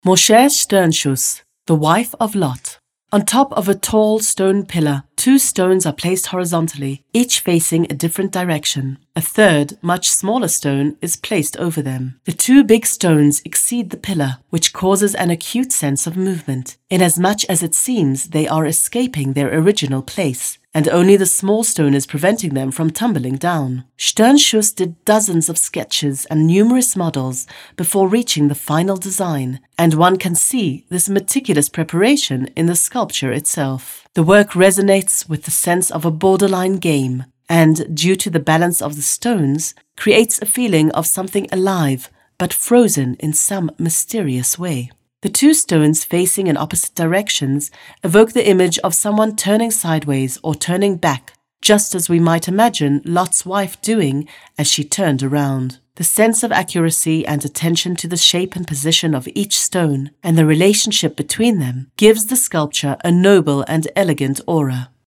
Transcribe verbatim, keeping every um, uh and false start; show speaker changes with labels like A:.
A: Moshe Sternschus, the wife of Lot. On top of a tall stone pillar, two stones are placed horizontally, each facing a different direction. A third, much smaller stone is placed over them. The two big stones exceed the pillar, which causes an acute sense of movement, inasmuch as it seems they are escaping their original place, and only the small stone is preventing them from tumbling down. Sternschus did dozens of sketches and numerous models before reaching the final design, and one can see this meticulous preparation in the sculpture itself. The work resonates with the sense of a borderline game, and, due to the balance of the stones, creates a feeling of something alive but frozen in some mysterious way. The two stones facing in opposite directions evoke the image of someone turning sideways or turning back, just as we might imagine Lot's wife doing as she turned around. The sense of accuracy and attention to the shape and position of each stone and the relationship between them gives the sculpture a noble and elegant aura.